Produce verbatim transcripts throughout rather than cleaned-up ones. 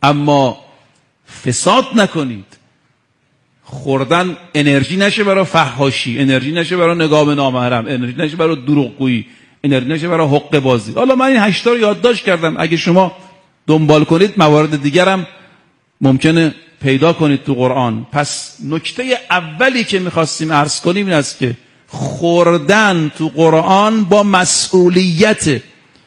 اما فساد نکنید. خوردن انرژی نشه برای فحاشی، انرژی نشه برای نگاه به نامحرم، انرژی نشه برای دروغگویی، انرژی نشه برای حقه بازی. حالا من این هشتا رو یادداشت کردم، اگه شما دنبال کنید موارد دیگرم ممکنه پیدا کنید تو قرآن. پس نکته اولی که میخواستیم عرض کنیم این است که خوردن تو قرآن با مسئولیت،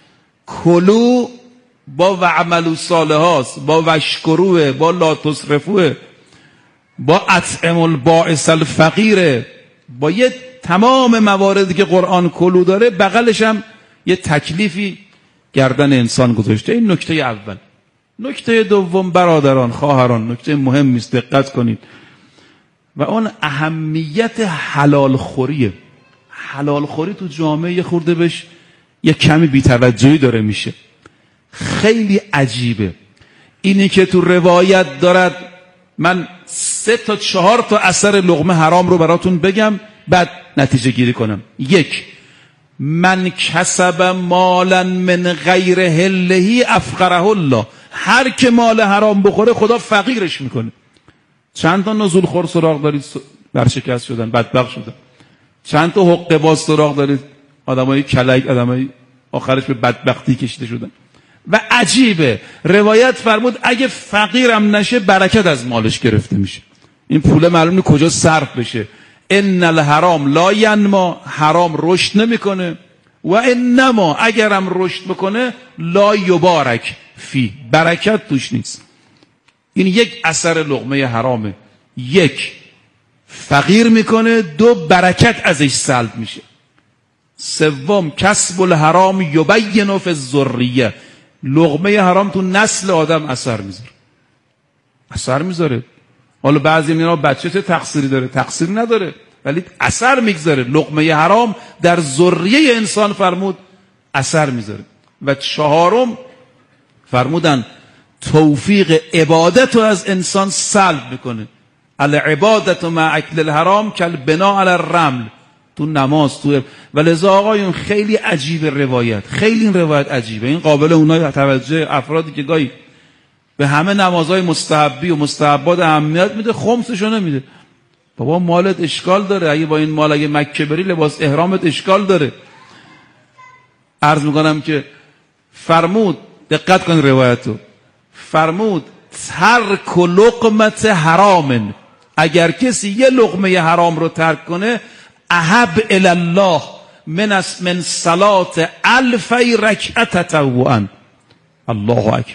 کلو با وعملوا صالحات، با وشکروه، با لا تسرفوه، با اطعموا البائس الفقیره، با یه تمام مواردی که قرآن کلو داره بغلش هم یه تکلیفی گردن انسان گذاشته. این نکته اول. نکته دوم برادران خواهران، نکته مهمی است، دقت کنید، و اون اهمیت حلال خوریه. حلال خوری تو جامعه یه خورده بهش یه کمی بی‌توجهی داره میشه. خیلی عجیبه اینی که تو روایت دارد. من سه تا چهار تا اثر لقمه حرام رو براتون بگم بعد نتیجه گیری کنم. یک، من کسب مالا من غیر حله افقره الله. هر که مال حرام بخوره خدا فقیرش میکنه. چند تا نزول خور سراغ دارید برشکست شدن، بدبخت شدن. چند تا حقه باز سراغ دارید، آدمای کلک، آدمای آخرش به بدبختی کشیده شدن. و عجیبه روایت فرمود اگه فقیرم نشه برکت از مالش گرفته میشه. این پول معلوم نیست کجا صرف بشه. ان الحرام لا ینما، حرام رشد نمیکنه، و انما اگرم رشد بکنه لا یبارک فی، برکت توش نیست. این یک اثر لقمه حرامه. یک، فقیر میکنه، دو، برکت ازش سلب میشه. سوم، کسب الحرام یبین فی الذریه. لقمه حرام تو نسل آدم اثر میذاره. اثر میذاره. حالا بعضی میگن بچه چه تقصیری داره؟ تقصیر نداره، ولی اثر میگذاره. لقمه حرام در ذریه انسان فرمود اثر میذاره. و چهارم فرمودن توفیق عبادت رو از انسان سلب میکنه. العبادت مع اکل الحرام کالبناء علی الرمل. تو نماز، تو ولذا آقایون خیلی عجیبه روایت، خیلی این روایت عجیبه. این قابل اونای توجه افرادی که گاهی به همه نمازهای مستحبی و مستحبات اهمیت میده، خمسشو نمیده. بابا مالت اشکال داره، اگه با این مال اگه مکه بری لباس احرامت اشکال داره. عرض میکنم که فرمود، دقت کن روایتو، فرمود ترک لقمت حرام، اگر کسی یه لقمه حرام رو ترک کنه احب الی الله من من صلات الف رکعت تطوعا. الله اکبر.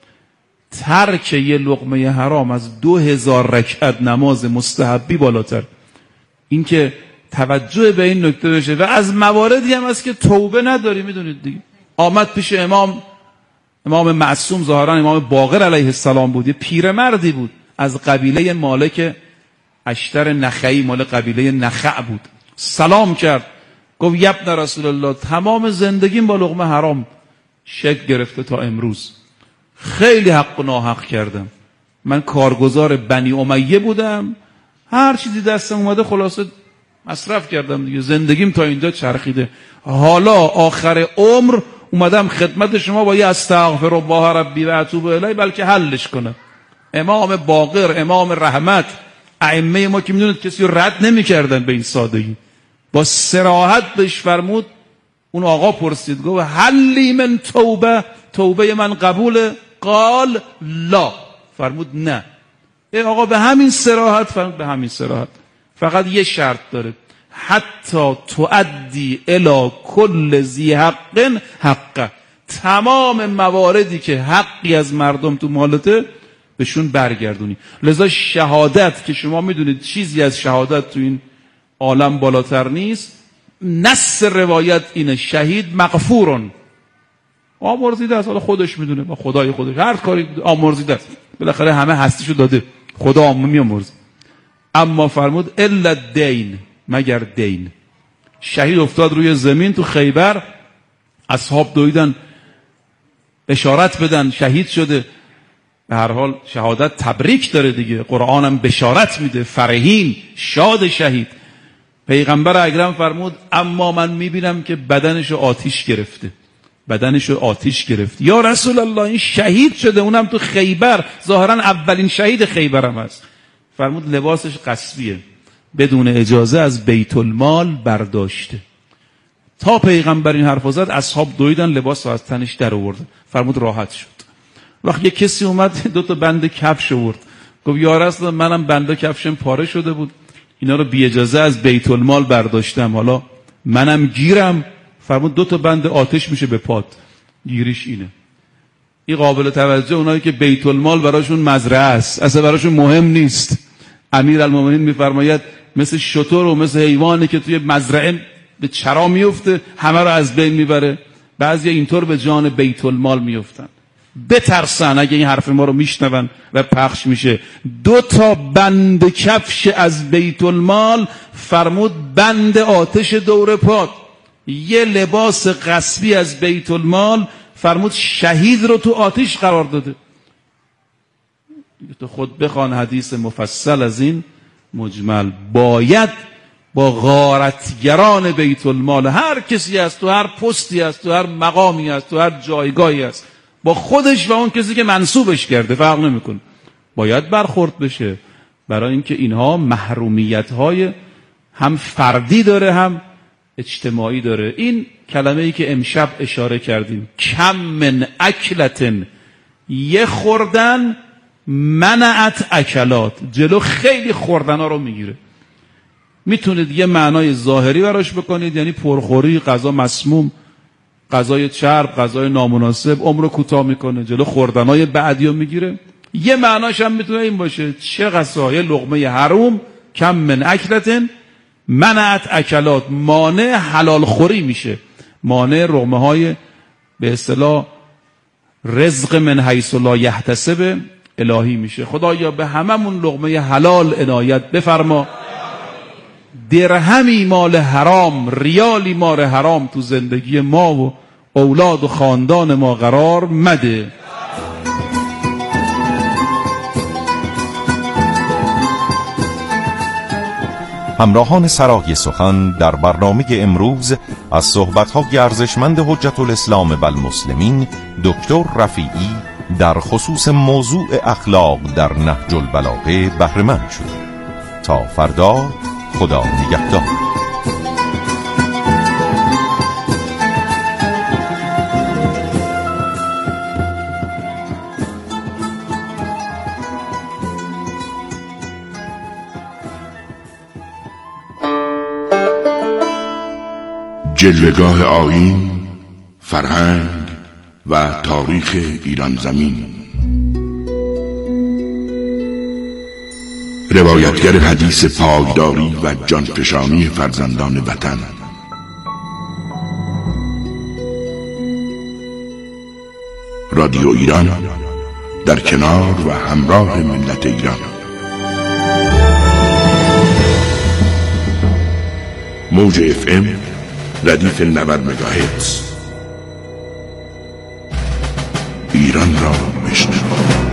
ترک یه لقمه حرام از دو هزار رکعت نماز مستحبی بالاتر. این که توجه به این نکته بشه. و از مواردی هم هست که توبه نداری. میدونید دیگه، آمد پیش امام امام معصوم، ظاهرا امام باقر علیه السلام بود، یه پیرمردی بود از قبیله مالک اشتر نخعی، مال قبیله نخع بود. سلام کرد، گفت یبن رسول الله تمام زندگیم با لقمه حرام شکل گرفته تا امروز. خیلی حق و ناحق کردم. من کارگزار بنی امیه بودم، هر چیزی دستم اومده خلاصه مصرف کردم دیگه. زندگیم تا اینجا چرخیده. حالا آخر عمر اومدم خدمت شما با یه استغفر الله ربی و اتوب الیه بلکه حلش کنم. امام باقر، امام رحمت، ائمه ما که میدونید کسی رو رد نمی کردن به این سادگی. با صراحت بهش فرمود. اون آقا پرسید، گفت هلی من توبه، توبه من قبوله؟ قال لا، فرمود نه. ای آقا به همین صراحت؟ فرمود به همین صراحت. فقط یه شرط داره، حتی تؤدی الی کل ذی حق حقه. تمام مواردی که حقی از مردم تو مالته بهشون برگردونی. لذا شهادت که شما میدونید چیزی از شهادت تو این عالم بالاتر نیست. نص روایت اینه شهید مغفورون، آمرزیده است. حالا خودش میدونه با خدای خودش هر کاری آمرزیده است، بالاخره همه هستیشو داده، خدا عامه میامرزه. اما فرمود الا الدین، مگر دین. شهید افتاد روی زمین تو خیبر، اصحاب دویدن بشارت بدن شهید شده. به هر حال شهادت تبریک داره دیگه، قرآن هم بشارت میده، فرحین، شاد شهید. پیغمبر اکرم فرمود اما من میبینم که بدنشو آتیش گرفته. بدنش رو آتش گرفت. یا رسول الله این شهید شده، اونم تو خیبر، ظاهرا اولین شهید خیبرم هست. فرمود لباسش غصبیه، بدون اجازه از بیت المال برداشته. تا پیغمبر این حرف زد اصحاب دویدن، لباس رو از تنش در آوردن. فرمود راحت شد. وقتی یه کسی اومد دو تا بند کفش آورد، گفت یا رسول الله منم بند کفشم پاره شده بود، اینا رو بی اجازه از بیت المال برداشتم، حالا منم گیرم. فرمود دو تا بند آتش میشه به پات، گیریش اینه. این قابل توجه اونایی که بیت المال براشون مزرعه است، اصلا براشون مهم نیست. امیرالمومنین میفرماید مثل شتر و مثل حیوانی که توی مزرعه به چرا میفته همه رو از بین میبره، بعضی اینطور به جان بیت المال میفتن. بترسن اگه این حرف ما رو میشنون و پخش میشه. دو تا بند کفش از بیت المال، فرمود بند آتش دور پات. یه لباس غصبی از بیت المال، فرمود شهید رو تو آتش قرار داده. تو خود بخوان حدیث مفصل از این مجمل. باید با غارتگران بیت المال، هر کسی هست، تو هر پستی هست، تو هر مقامی هست، تو هر جایگاهی هست، با خودش و اون کسی که منسوبش کرده فرق نمیکنه، باید برخورد بشه. برای اینکه اینها محرومیت های هم فردی داره هم اجتماعی داره. این کلمه ای که امشب اشاره کردیم، کم من اکلتن، یه خوردن منعت اکلات، جلو خیلی خوردن ها رو میگیره. میتونید یه معنای ظاهری براش بکنید، یعنی پرخوری، غذا مسموم، غذای چرب، غذای نامناسب عمر رو کوتاه میکنه، جلو خوردنای بعدی رو میگیره. یه معناش هم میتونه این باشه، چه غذای لقمه حروم، کم من اکلتن منعت اکلات، مانع حلال خوری میشه، مانع لقمه های به اصطلاح رزق من حیث لا یحتسب الهی میشه. خدایا به هممون لقمه حلال عنایت بفرما، درهمی مال حرام، ریالی مال حرام تو زندگی ما و اولاد و خاندان ما قرار مده. همراهان سرای سخن در برنامه امروز از صحبت‌های ارزشمند حجت الاسلام و المسلمین دکتر رفیعی در خصوص موضوع اخلاق در نهج البلاغه بهره مند شد. تا فردا، خدا نگهدار. جلوه‌گاه آیین، فرهنگ و تاریخ ایران زمین. روایتگر حدیث پایداری و جانفشانی فرزندان وطن. رادیو ایران در کنار و همراه ملت ایران. موج اف ام ردیف نود مگاهرتز. ایران را بشنو.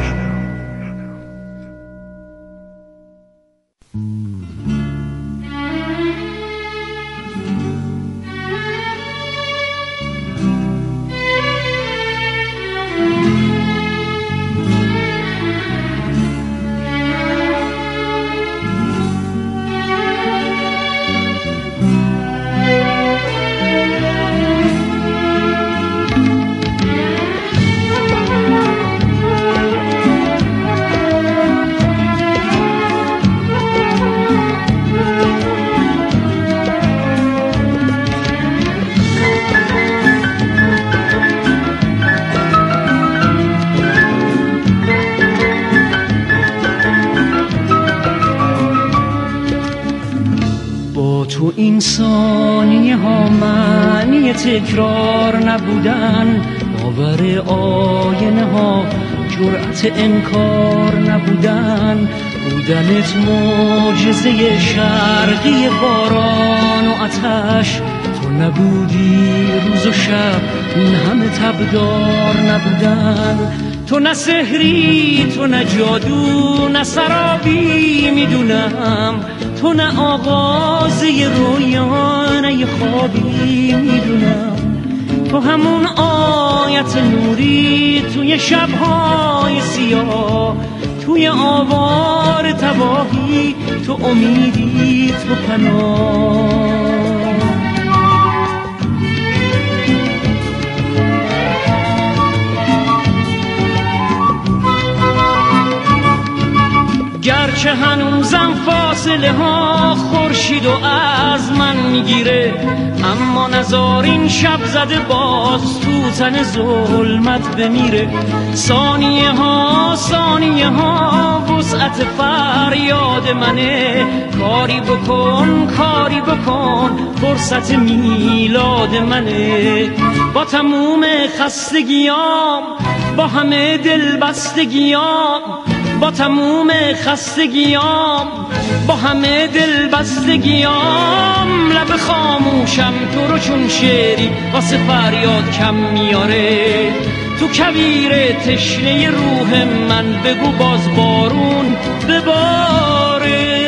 تو این ثانیه ها معنی تکرار نبودن، باور آینه ها جرأت انکار نبودن، بودنت معجزه شرقی باران و آتش، تو نبودی روز و شب این همه تبدار نبودن، تو نه سحری تو نه جادو نه سرابی میدونم، تو نه آغاز یه رویا نه یه خوابی میدونم، تو همون آیت نوری توی شبهای سیاه، توی آوار تباهی تو امیدی تو پناه. گرچه هنوزم فاصله ها خورشید و از من میگیره، اما نزار این شب زده باز تو تن ظلمت بمیره. ثانیه ها ثانیه ها وسعت فریاد منه، کاری بکن کاری بکن فرصت میلاد منه. با تموم خستگیام، با همه دلبستگیام، با تموم خستگیام، با همه دلبستگیام، لب خاموشم تو رو چون شعری واسه فریاد کم میاره. تو کویر تشنه روح من بگو باز بارون بباره.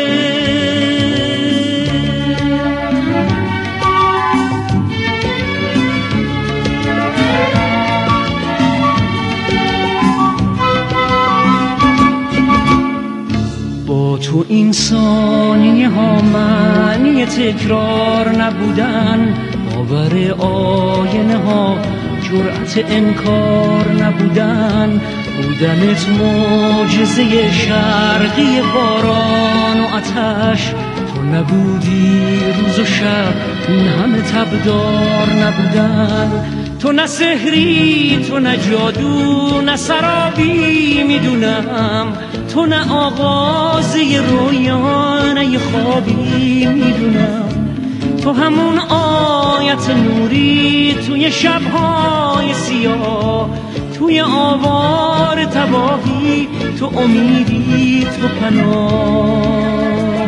تو این ثانیه ها معنی تکرار نبودن، باور آینه ها جرأت انکار نبودن، بودنت معجزه شرقی باران و آتش. تو نبودی روز و شب این همه تبدار نبودن. تو نه سحری تو نه جادو نه سرابی میدونم، تو نه آغازی رویا نه خوابی میدونم. تو همون آیت نوری توی شبهای سیاه، توی آوار تباهی تو امیدی تو پناه.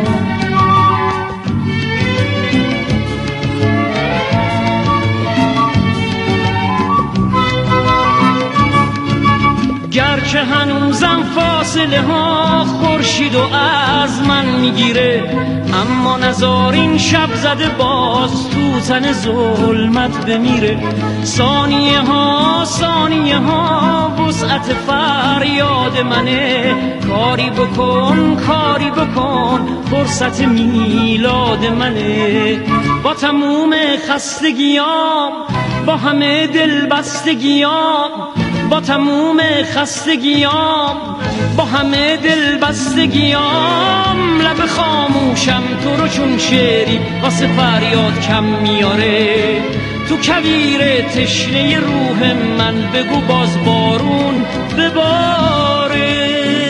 گرچه هنوزم فاصله ها خورشید و از من میگیره، اما نزار این شب زده باز تو تن ظلمت بمیره. ثانیه ها ثانیه ها وسعت فریاد منه، کاری بکن کاری بکن فرصت میلاد منه. با تموم خستگیام، با همه دلبستگیام، با تموم خستگیام، با همه دلبستگیام، لب خاموشم تو رو چون شعری واسه فریاد کم میاره. تو کویر تشنه روح من بگو باز بارون بباره.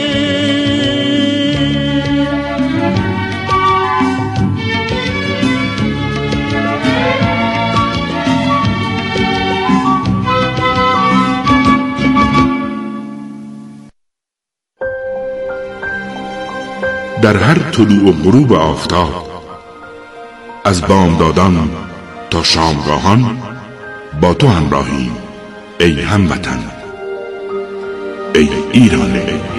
در هر طلوع و غروب آفتاب، از بامدادان تا شامگاهان با تو همراهیم ای هموطن، ای ایران.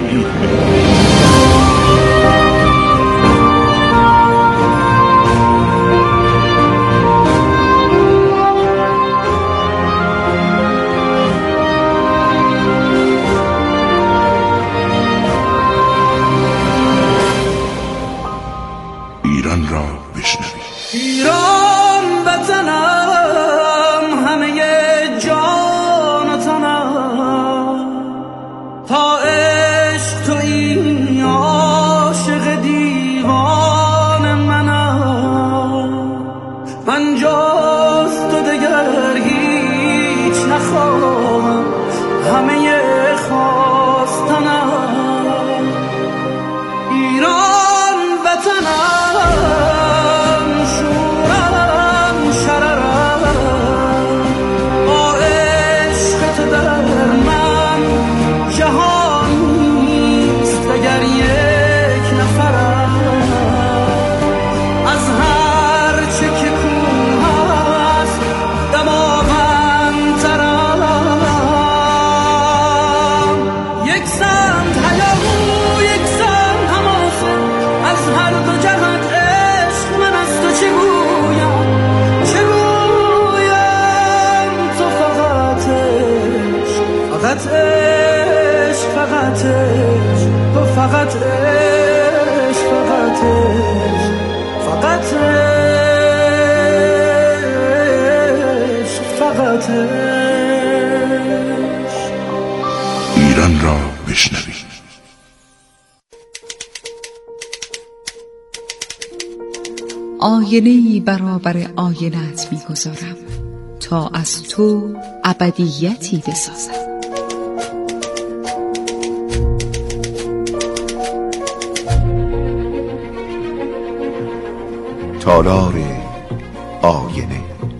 ایران را بشنوید. ایران وطنم، همه جان و تنم، تا فقط عشق، فقط عشق، فقط عشق، فقط عشق. ایران را بشنوید. آینه‌ای برابر آینه‌ات می‌گذارم تا از تو ابدیتی بسازم. تالار آینه.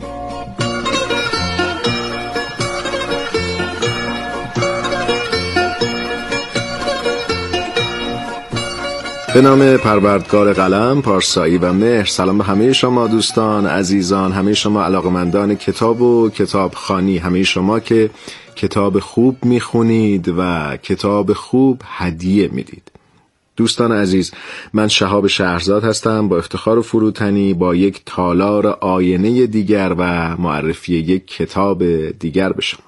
به نام پروردگار قلم، پارسایی و مهر. سلام به همه شما دوستان عزیزان، همه شما علاقمندان کتاب و کتابخوانی، همه شما که کتاب خوب میخونید و کتاب خوب هدیه میدید. دوستان عزیز، من شهاب شهرزاد هستم، با افتخار و فروتنی با یک تالار آینه دیگر و معرفی یک کتاب دیگر به شما.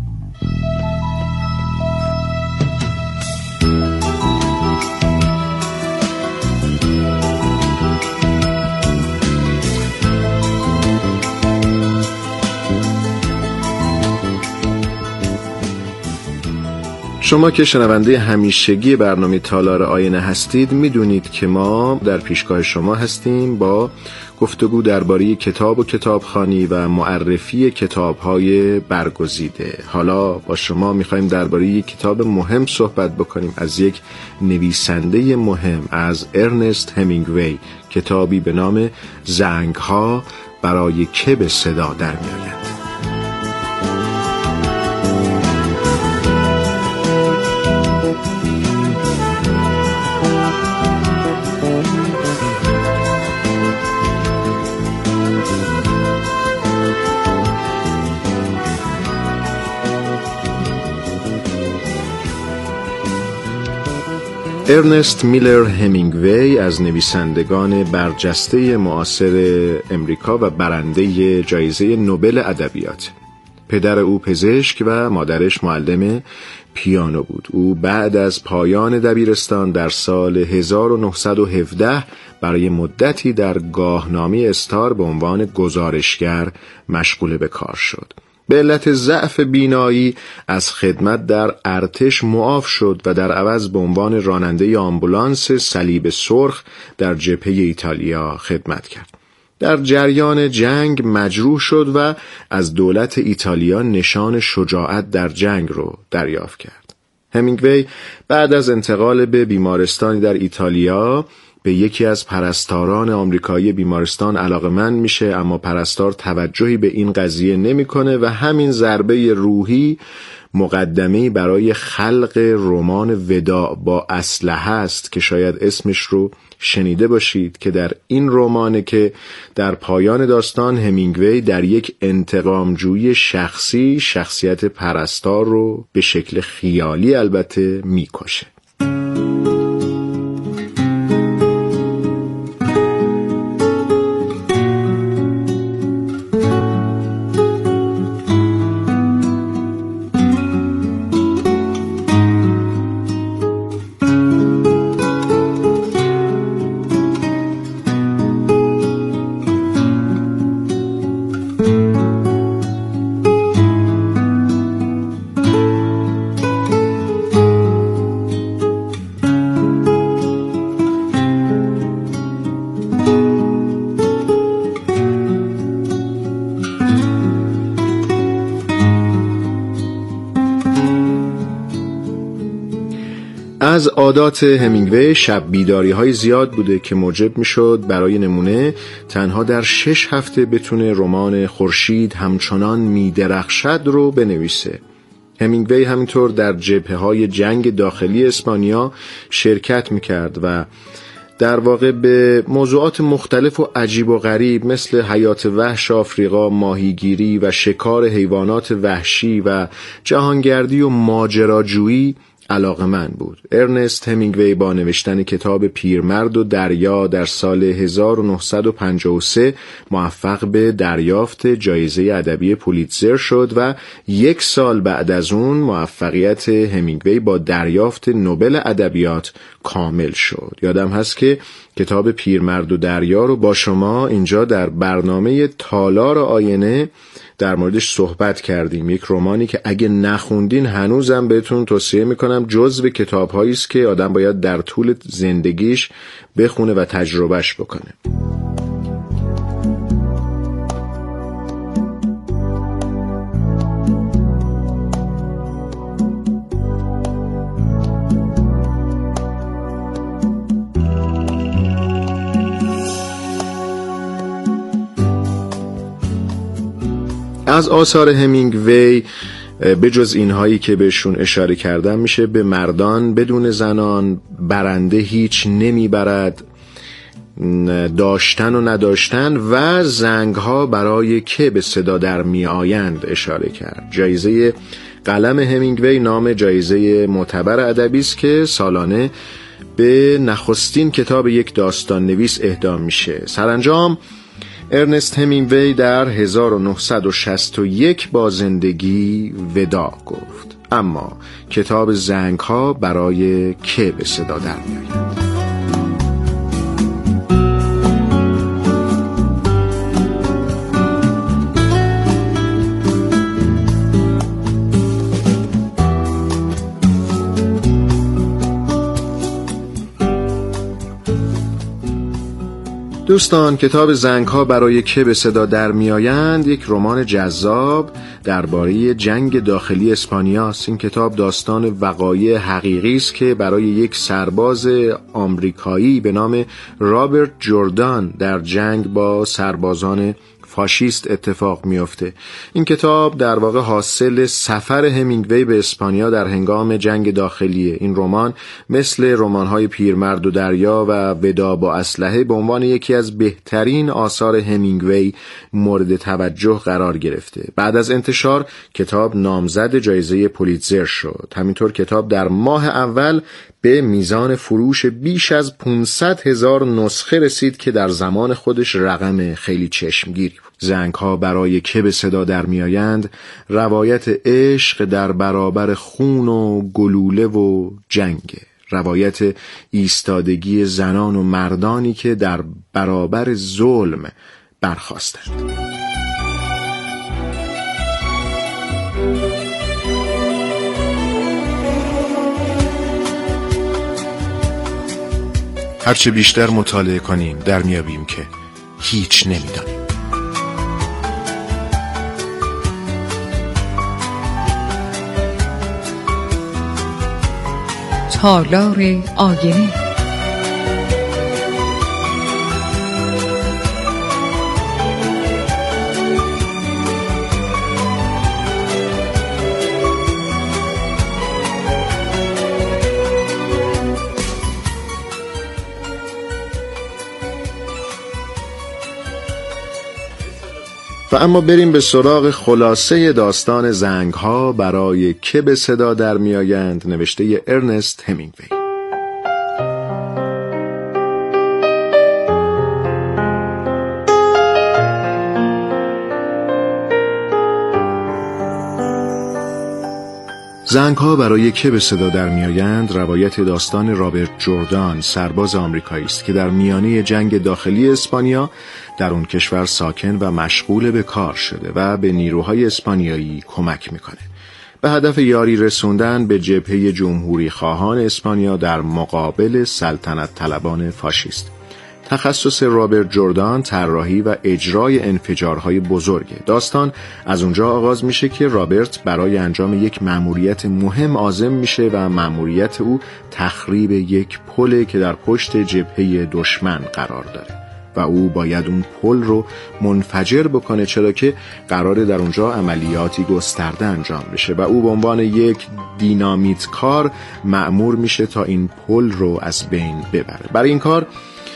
شما که شنونده همیشگی برنامه تالار آینه هستید میدونید که ما در پیشگاه شما هستیم با گفتگو درباره کتاب و کتابخوانی و معرفی کتاب‌های برگزیده. حالا با شما می‌خوایم درباره یک کتاب مهم صحبت بکنیم از یک نویسنده مهم، از ارنست همینگوی، کتابی به نام زنگ‌ها برای که به صدا در می‌آیند. ارنست میلر همینگوی از نویسندگان برجسته معاصر امریکا و برنده جایزه نوبل ادبیات. پدر او پزشک و مادرش معلم پیانو بود. او بعد از پایان دبیرستان در سال هزار و نهصد و هفده برای مدتی در گاهنامه استار به عنوان گزارشگر مشغول به کار شد. به علت ضعف بینایی از خدمت در ارتش معاف شد و در عوض به عنوان راننده آمبولانس صلیب سرخ در جبهه ایتالیا خدمت کرد. در جریان جنگ مجروح شد و از دولت ایتالیا نشان شجاعت در جنگ رو دریافت کرد. همینگوی بعد از انتقال به بیمارستانی در ایتالیا به یکی از پرستاران آمریکایی بیمارستان علاقمند میشه، اما پرستار توجهی به این قضیه نمیکنه و همین ضربه روحی مقدمه‌ای برای خلق رمان وداع با اسلحه است که شاید اسمش رو شنیده باشید، که در این رمانه که در پایان داستان همینگوی در یک انتقامجویی شخصی شخصیت پرستار رو به شکل خیالی البته میکشه. از عادات همینگوی شب بیداری های زیاد بوده که موجب می شد برای نمونه تنها در شش هفته بتونه رمان خورشید همچنان می درخشد رو بنویسه. همینگوی همینطور در جبهه های جنگ داخلی اسپانیا شرکت می کرد و در واقع به موضوعات مختلف و عجیب و غریب مثل حیات وحش آفریقا، ماهیگیری و شکار حیوانات وحشی و جهانگردی و ماجراجویی علاقه‌مند بود. ارنست همینگوی با نوشتن کتاب پیرمرد و دریا در سال هزار و نهصد و پنجاه و سه موفق به دریافت جایزه ادبی پولیتزر شد و یک سال بعد از اون موفقیت همینگوی با دریافت نوبل ادبیات کامل شد. یادم هست که کتاب پیرمرد و دریا رو با شما اینجا در برنامه تالار آینه در موردش صحبت کردیم. یک رمانی که اگه نخوندین هنوزم بهتون توصیه میکنم، جزو کتاب‌هایی است که آدم باید در طول زندگیش بخونه و تجربهش بکنه. از آثار همینگوی به جز اینهایی که بهشون اشاره کردم میشه به مردان بدون زنان، برنده هیچ نمیبرد، داشتن و نداشتن و زنگها برای که به صدا در می آیند اشاره کرد. جایزه قلم همینگوی نام جایزه معتبر ادبی است که سالانه به نخستین کتاب یک داستان نویس اهدا میشه. سرانجام ارنست همینگوی در هزار و نهصد و شصت و یک با زندگی وداع گفت. اما کتاب زنگها برای که به صدا در می آید؟ دوستان، کتاب زنگها برای که به صدا در میآیند یک رمان جذاب درباره جنگ داخلی اسپانیا است. این کتاب داستان وقایع حقیقی است که برای یک سرباز آمریکایی به نام رابرت جردان در جنگ با سربازان فاشیست اتفاق میفته. این کتاب در واقع حاصل سفر همینگوی به اسپانیا در هنگام جنگ داخلیه. این رمان مثل رمان‌های پیرمرد و دریا و وداع با اسلحه به عنوان یکی از بهترین آثار همینگوی مورد توجه قرار گرفته. بعد از انتشار کتاب نامزد جایزه پولیتزر شد. همینطور کتاب در ماه اول به میزان فروش بیش از پانصد هزار نسخه رسید که در زمان خودش رقم خیلی چشمگیری بود. زنگها برای که به صدا در میآیند روایت عشق در برابر خون و گلوله و جنگ، روایت ایستادگی زنان و مردانی که در برابر ظلم برخاستند. هرچه بیشتر مطالعه کنیم در میابیم که هیچ نمیدانیم. تالار آینه. و اما بریم به سراغ خلاصه داستان زنگها برای که به صدا در میآیند نوشته ارنست همینگوی. زنگها برای که به صدا در میآیند روایت داستان رابرت جردان، سرباز آمریکایی است که در میانه جنگ داخلی اسپانیا در اون کشور ساکن و مشغول به کار شده و به نیروهای اسپانیایی کمک میکنه به هدف یاری رسوندن به جبهه جمهوری خواهان اسپانیا در مقابل سلطنت طلبان فاشیست. تخصص رابرت جردان طراحی و اجرای انفجارهای بزرگه. داستان از اونجا آغاز میشه که رابرت برای انجام یک مأموریت مهم عازم میشه و مأموریت او تخریب یک پل که در پشت جبهه دشمن قرار داره و او باید اون پل رو منفجر بکنه، چرا که قراره در اونجا عملیاتی گسترده انجام بشه و او به عنوان یک دینامیت کار مأمور میشه تا این پل رو از بین ببره. برای این کار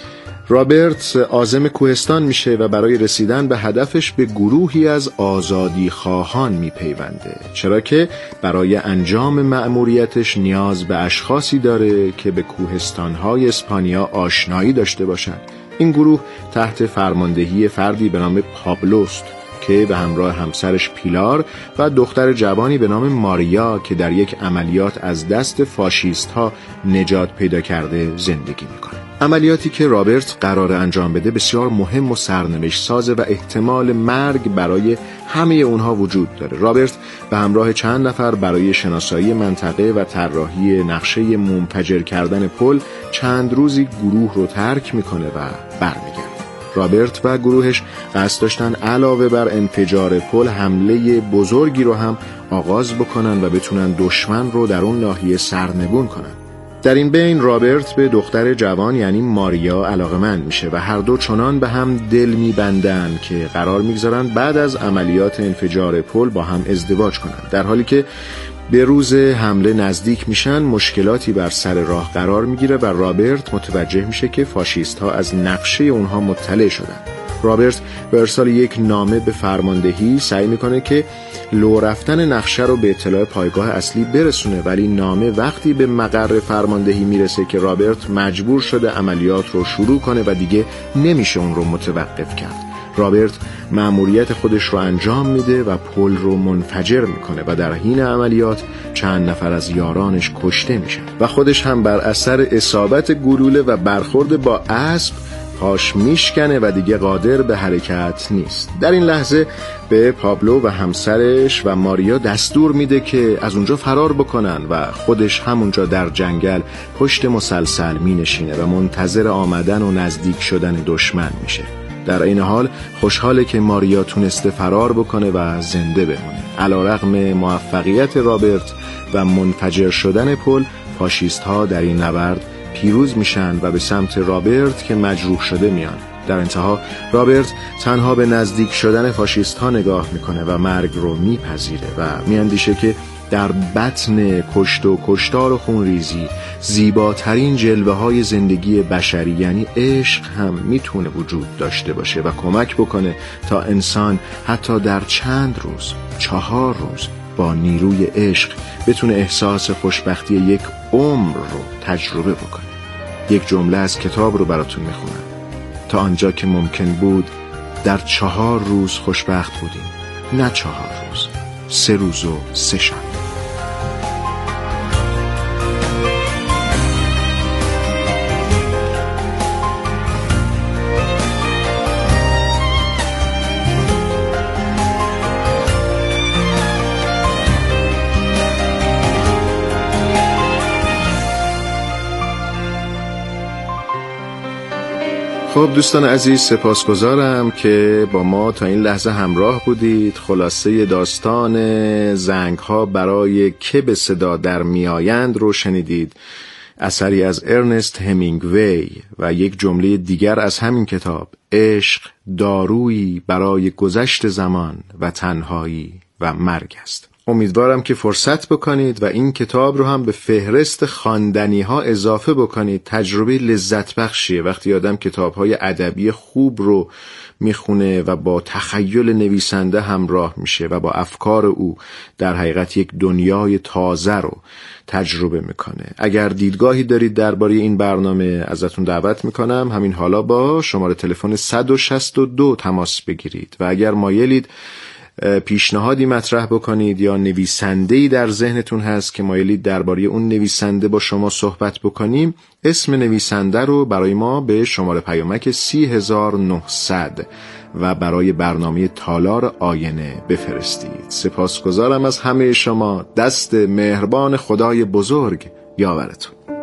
رابرت عازم کوهستان میشه و برای رسیدن به هدفش به گروهی از آزادی خواهان میپیونده، چرا که برای انجام مأموریتش نیاز به اشخاصی داره که به کوهستان‌های اسپانیا آشنایی داشته باشند. این گروه تحت فرماندهی فردی به نام پابلوست که به همراه همسرش پیلار و دختر جوانی به نام ماریا که در یک عملیات از دست فاشیست ها نجات پیدا کرده زندگی میکنه. عملیاتی که رابرت قرار انجام بده بسیار مهم و سرنوشت سازه و احتمال مرگ برای همه اونها وجود داره. رابرت به همراه چند نفر برای شناسایی منطقه و طراحی نقشه منفجر کردن پل چند روزی گروه رو ترک میکنه و برمیگرده. رابرت و گروهش قصد داشتن علاوه بر انفجار پل حمله بزرگی رو هم آغاز بکنن و بتونن دشمن رو در اون ناحیه سرنگون کنن. در این بین رابرت به دختر جوان یعنی ماریا علاقه‌مند میشه و هر دو چنان به هم دل میبندن که قرار میگذارن بعد از عملیات انفجار پل با هم ازدواج کنن. در حالی که به روز حمله نزدیک میشن مشکلاتی بر سر راه قرار میگیره و رابرت متوجه میشه که فاشیست ها از نقشه اونها مطلع شدن. رابرت به ارسال یک نامه به فرماندهی سعی میکنه که لو رفتن نقشه رو به اطلاع پایگاه اصلی برسونه، ولی نامه وقتی به مقر فرماندهی میرسه که رابرت مجبور شده عملیات رو شروع کنه و دیگه نمیشه اون رو متوقف کرد. رابرت مأموریت خودش رو انجام میده و پل رو منفجر میکنه و در حین عملیات چند نفر از یارانش کشته میشن و خودش هم بر اثر اصابت گلوله و برخورد با اسب پاش میشکنه و دیگه قادر به حرکت نیست. در این لحظه به پابلو و همسرش و ماریا دستور میده که از اونجا فرار بکنن و خودش همونجا در جنگل پشت مسلسل مینشینه و منتظر آمدن و نزدیک شدن دشمن میشه. در این حال خوشحاله که ماریا تونسته فرار بکنه و زنده بمونه. علیرغم موفقیت رابرت و منفجر شدن پل، فاشیست ها در این نبرد پیروز میشن و به سمت رابرت که مجروح شده میان. در انتها رابرت تنها به نزدیک شدن فاشیست ها نگاه میکنه و مرگ رو میپذیره و میاندیشه که در بطن کشت و کشتار و خونریزی زیباترین جلوه های زندگی بشری یعنی عشق هم میتونه وجود داشته باشه و کمک بکنه تا انسان حتی در چند روز، چهار روز با نیروی عشق بتونه احساس خوشبختی یک عمر رو تجربه بکنه. یک جمله از کتاب رو براتون میخونم: تا آنجا که ممکن بود در چهار روز خوشبخت بودیم، نه چهار روز، سه روز و سه شب. خب دوستان عزیز، سپاسگزارم که با ما تا این لحظه همراه بودید. خلاصه داستان زنگ ها برای که به صدا در میآیند رو شنیدید، اثری از ارنست همینگوی و یک جمله دیگر از همین کتاب: عشق دارویی برای گذشت زمان و تنهایی و مرگ است. امیدوارم که فرصت بکنید و این کتاب رو هم به فهرست خواندنی ها اضافه بکنید. تجربه لذت بخشیه وقتی آدم کتاب های ادبی خوب رو میخونه و با تخیل نویسنده همراه میشه و با افکار او در حقیقت یک دنیای تازه رو تجربه میکنه. اگر دیدگاهی دارید درباره این برنامه ازتون دعوت میکنم همین حالا با شماره تلفن صد و شصت و دو تماس بگیرید و اگر مایلید پیشنهادی مطرح بکنید یا نویسنده‌ای در ذهنتون هست که مایلید درباره اون نویسنده با شما صحبت بکنیم، اسم نویسنده رو برای ما به شماره پیامک سی هزار و نهصد و برای برنامه تالار آینه بفرستید. سپاسگزارم از همه شما. دست مهربان خدای بزرگ یاورتون.